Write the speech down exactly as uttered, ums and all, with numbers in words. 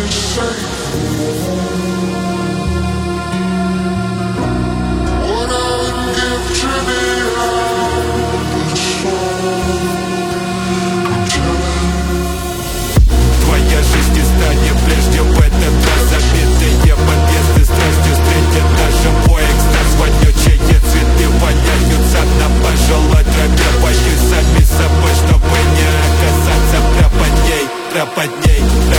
Твоя жизнь не станет прежде в этот раз. Забитые подъезды страстью встретят даже мой экстаз. Вонючие цветы воняются на пожилой тропе. Боюсь сами собой, чтобы не оказаться прямо под ней, прямо под ней.